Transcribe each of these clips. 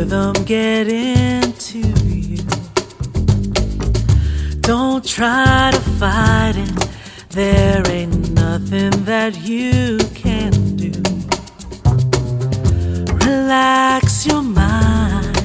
rhythm get into you. Don't try to fight it, there ain't nothing that you can do. Relax your mind,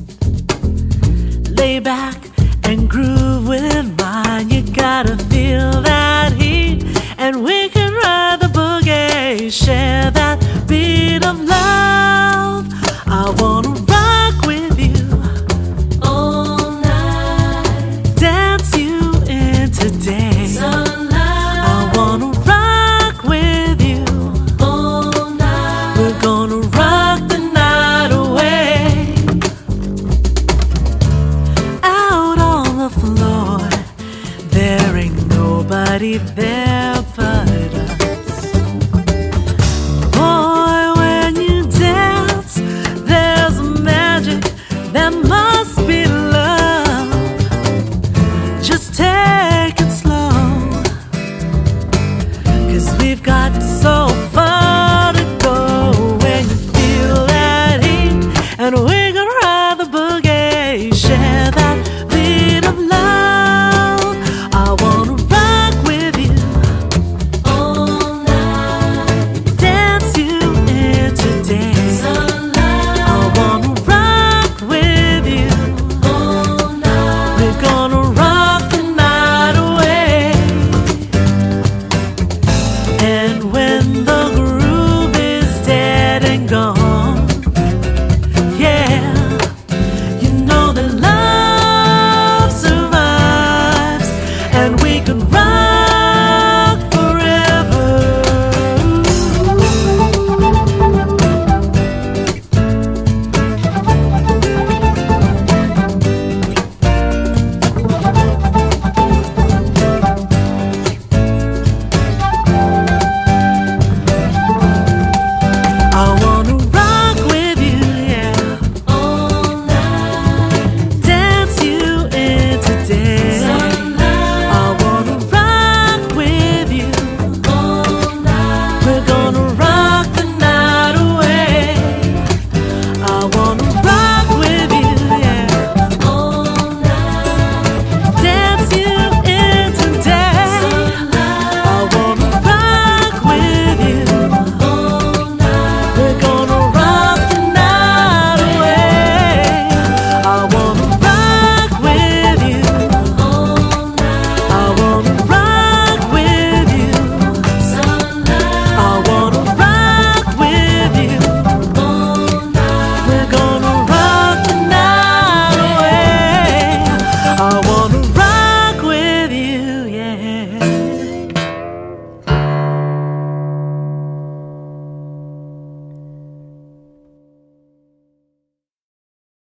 lay back and groove with mine. You gotta feel that heat, and we can ride the boogie, share that beat of love. I wanna rock with you all night, dance you in today. sunlight, I wanna rock with you all night. We're gonna rock the night away. Out on the floor, there ain't nobody there